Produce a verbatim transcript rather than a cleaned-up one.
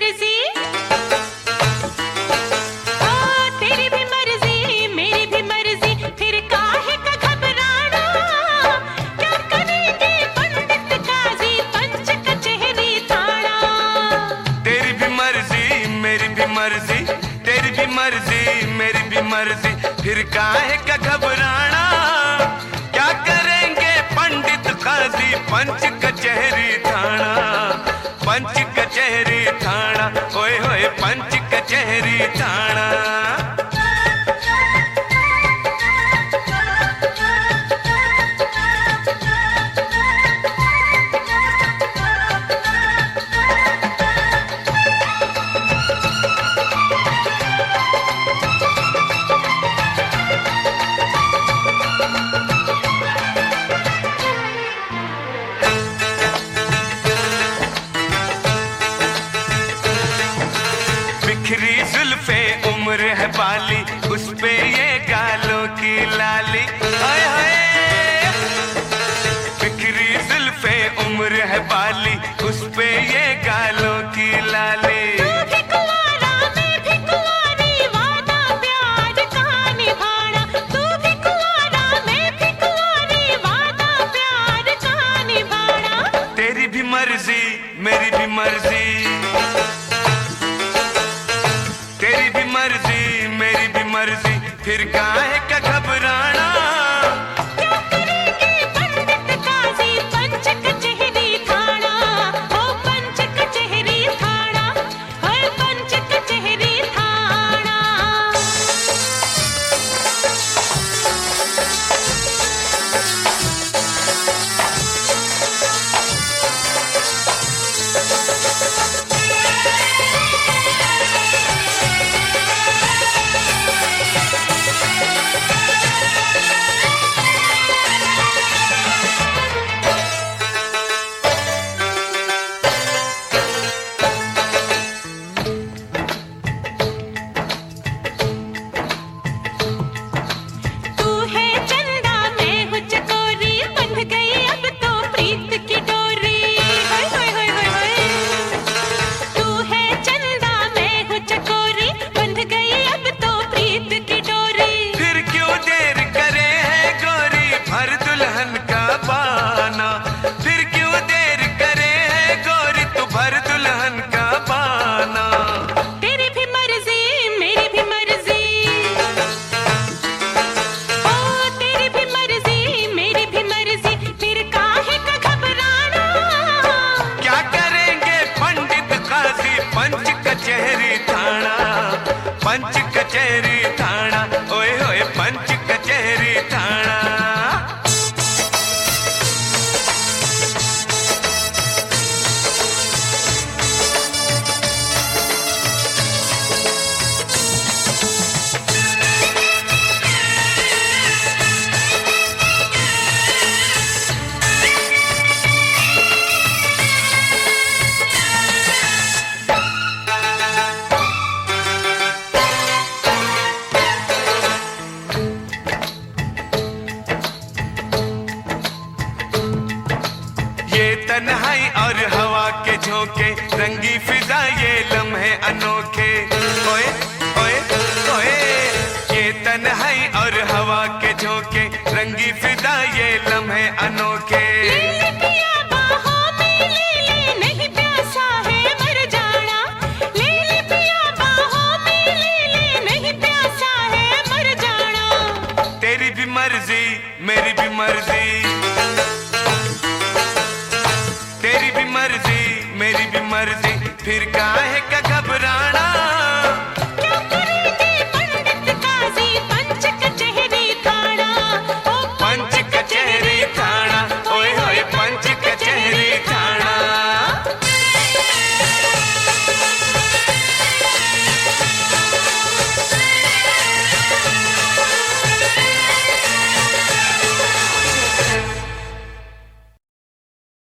मर्जी, ओ तेरी भी मर्जी मेरी भी मर्जी, फिर काहे का घबराना। क्या करेंगे पंडित काजी पंच कचहरी थाना। तेरी भी मर्जी मेरी भी मर्जी, तेरी भी मर्जी मेरी भी मर्जी, फिर काहे का घबराना। क्या करेंगे पंडित काजी पंच कचहरी थाना, पंच कचहरी थाना, ओए होए पंच कचहरी थाना। बिखरी जुल्फे उम्र है बाली, उस पे ये गालों की लाली, हाय हाय। बिखरी जुल्फे उम्र है बाली, उस पे ये गालों की लाली। तू भी कुंवारा मैं भी कुंवारी, वादा प्यार का निभाना। तू भी कुंवारा मैं भी कुंवारी, वादा प्यार का निभाना। तेरी भी मर्जी मेरी भी मर्जी, तेरी भी मर्जी मेरी भी मर्जी, फिर काहे का घबराना। क्या करेंगे पंडित काजी पंच कचहरी थाना, ओ पंच कचहरी थाना, ओए पंच कचहरी थाना। तू है चंदा मैं हूँ चकोरी, बंध गई अब तो प्रीत की डोरी। हाय हाय हाय हाय हाय। तू है चंदा मैं हूँ चकोरी, बंध गई अब तो प्रीत की डोरी। फिर क्यों देर करे है गोरी, भर दुल्हन का बाना। फिर क्यों देर करे है गोरी, तू भर दुल्हन का बाना। तेरी भी मर्जी मेरी भी मर्जी, ओ तेरी भी मर्जी मेरी भी मर्जी, फिर काहे का घबराना। क्या करेंगे पंडित काजी पंच कचहरी थाना, पंच कचहरी थाना, ओए होए पंच कचहरी थाना। ये तन्हाई और हवा के झोंके, रंगी फिजा ये लम्हे अनोखे, ओए ओए ओए। ये तन्हाई और हवा के झोंके, रंगी फिजा ये लम्हे अनोखे। ले ले पिया बाहों में ले ले, नहीं प्यासा है मर जाना। ले ले पिया बाहों में ले ले, नहीं प्यासा है मर जाना। तेरी भी मर्जी मेरी भी मर्जी, तेरी भी मर्जी मेरी भी मर्जी, फिर काहे का घबराना।